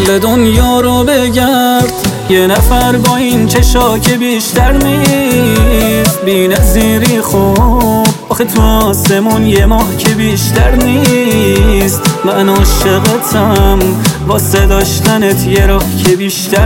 کل دنیا رو بگرد، یه نفر با این چشا که بیشتر نیست. بی نظیری خوب آخه تو آسمون یه ماه که بیشتر نیست. من عاشقتم واسه داشتنت یه راه که بیشتر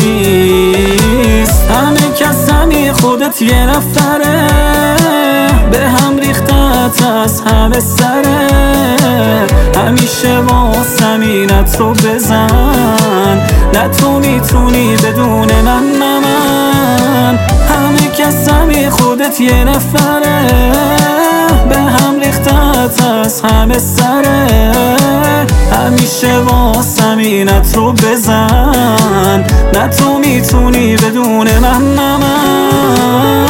نیست. همه کس همی خودت یه نفره، به هم ریختت از همه سره. همیشه واسمینت رو بزن، نه تو میتونی بدون من، نه من. همه کس همی خودت یه نفره، به هم ریختت از همه سره. همیشه واسمینت رو بزن، نه تو میتونی بدون من، نه من.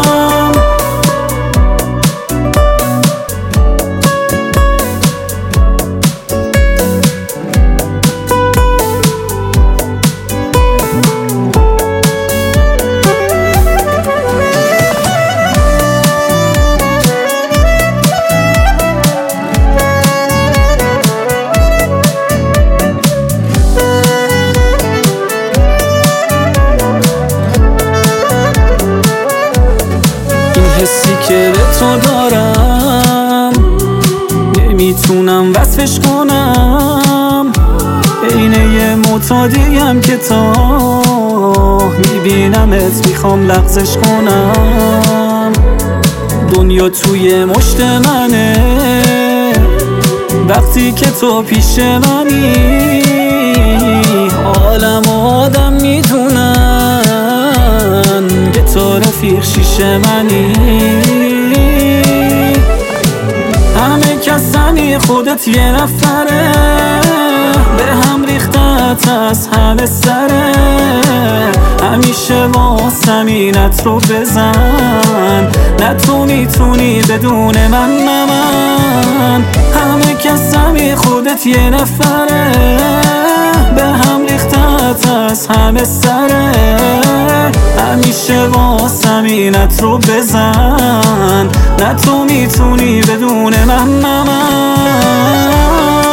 حسی که به تو دارم نمیتونم وصفش کنم. عین یه معتادیم که تا میبینمت میخوام لغزش کنم. دنیا توی مشت منه وقتی که تو پیش منی. عالم و آدم میدونن که تو رفیق شیشه منی. همه کس همی خودت یه نفره، به هم ریختت از همه سره. همیشه واسمینت رو بزن، نه تو میتونی بدون من، نه من. همه کس همی خودت یه نفره، به هم ریختت از همه سره. همیشه واسمینت رو بزن، نه تو میتونی بدون من، نه من.